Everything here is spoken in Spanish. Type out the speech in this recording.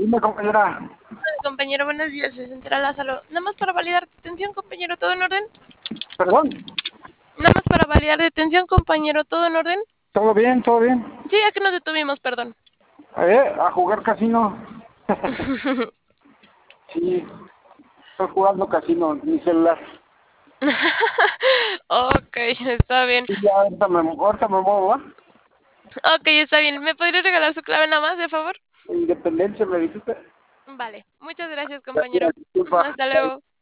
Dime, compañera. Compañero, buenos días, se Central Lázaro. Nada más para validar detención, compañero, ¿todo en orden? Perdón. Nada más para validar detención, compañero, ¿todo en orden? ¿Todo bien? ¿Todo bien? Sí, ¿a qué nos detuvimos, perdón? A jugar casino. Sí, estoy jugando casino en mi celular. Ok, está bien. Y ya ahorita me muevo, ¿va? Ok, está bien. ¿Me podrías regalar su clave nada más, de favor? Independencia, me dijiste. Vale, muchas gracias, compañero. Gracias, disculpa. Hasta luego.